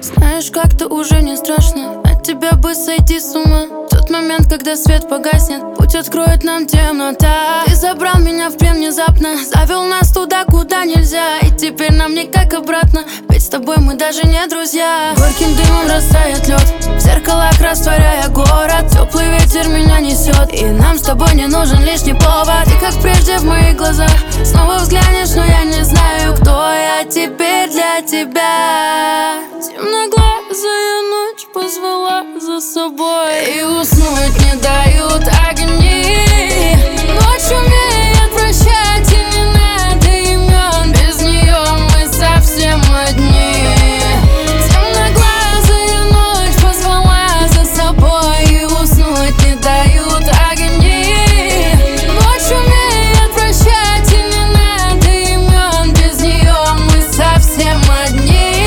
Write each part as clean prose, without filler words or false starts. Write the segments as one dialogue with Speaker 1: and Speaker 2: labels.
Speaker 1: Знаешь, как-то уже не страшно, от тебя бы сойти с ума. Тот момент, когда свет погаснет, путь откроет нам темнота. Ты забрал меня в плен внезапно, завел нас туда, куда нельзя. И теперь нам никак обратно, ведь с тобой мы даже не друзья. Горьким дымом растает лед, в зеркалах растворяя город. Теплый ветер меня несет, и нам с тобой не нужен лишний повод. Ты как прежде в моих глазах снова взглянешь, но я не знаю, кто я теперь для тебя. Темноглазая ночь позвала за собой, и уснуть не дают огни. Ночь умеет прощать, и не надо имен, без нее мы совсем одни. Темноглазая ночь позвала за собой, и уснуть не дают огни. Ночь умеет прощать, и не надо имен, без нее мы совсем одни.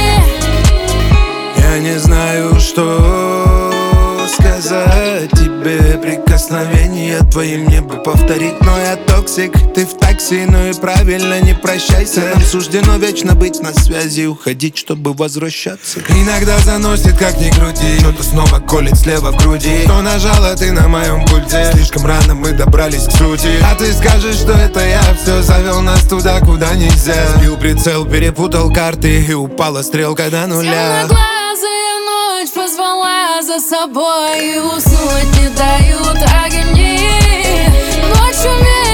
Speaker 2: Я не знаю, что сказать тебе. Прикосновение твоим мне бы повторить, но я токсик, ты в такси. Ну и правильно, не прощайся. Нам суждено вечно быть на связи, уходить, чтобы возвращаться. Иногда заносит, как ни крути, что-то снова колет слева в груди. Что нажала ты на моем пульте? Слишком рано мы добрались к сути. А ты скажешь, что это я все завел нас туда, куда нельзя. Сбил прицел, перепутал карты, и упала стрелка до нуля.
Speaker 1: Темноглазая ночь позвала за собой, и уснуть не дают огни. Ночь умеет